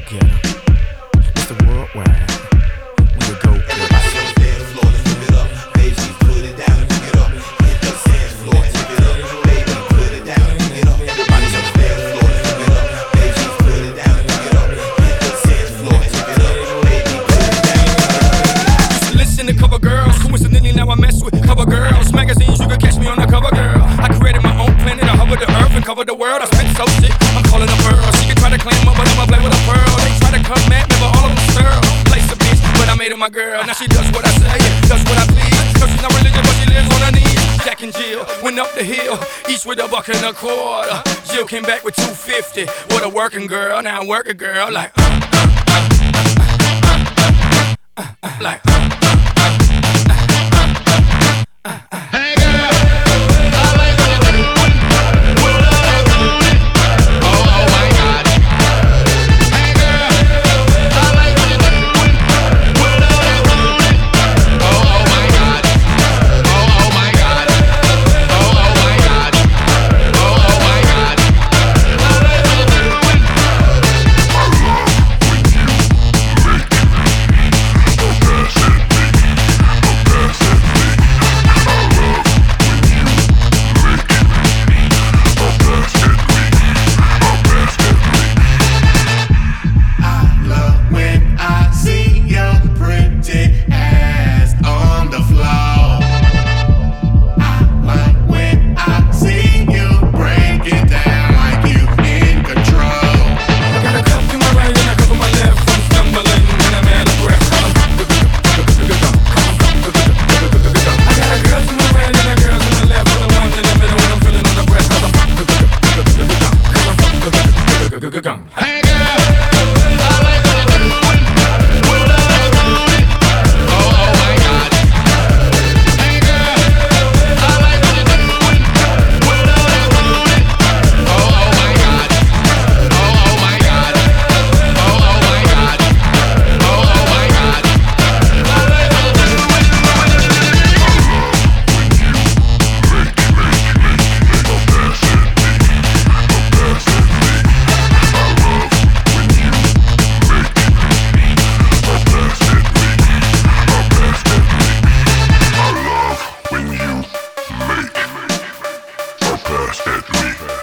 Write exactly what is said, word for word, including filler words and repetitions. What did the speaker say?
together. It's the worldwide. We will go get it. Dance floor, let's give it up. Baby, put it down and pick it up. Hit the dance floor, tip it up. Baby, put it down and pick it up. Everybody on the dance floor, let's give it up. Baby, put it down and pick it up. Hit the dance floor, tip it up. Baby, put it down and pick it up. Used to listen to cover girls. Coincidentally, now I mess with cover girls. Magazines, you can catch me on the cover, girl. I created my own planet. I hover the earth and cover the world. I spit so sick, I'm calling a pearl. She can try to claim up, but I'ma play with a pearl. They try to come at me, but all of them sterile. Place a bitch, but I made her my girl. Now she does what I say, does what I please. No, she's not religious, but she lives on her knees. Jack and Jill went up the hill, each with a buck and a quarter. Jill came back with two fifty. What a working girl, now I'm working girl. Like, uh, uh, uh, uh, uh, uh, uh, like, uh, uh, uh, uh, uh, uh. Hey girl, I like when you do it. Well, I like when you do it. Oh, oh my God. Hey girl, I like when you do it. Well, I like when you do it. Oh, oh my God. Oh, oh my God. Oh, oh my God. Oh, oh my God. I like when you do it. I love when you make Hey girl, I like when you do it. Well, I like when you do it. Oh, oh my God. Hey girl, I like when you do it. Well, I like when you do it. Oh, oh my God. Oh, oh my God. Oh, oh my God. Oh, oh my God. I like when you do it. When you make a pass at me.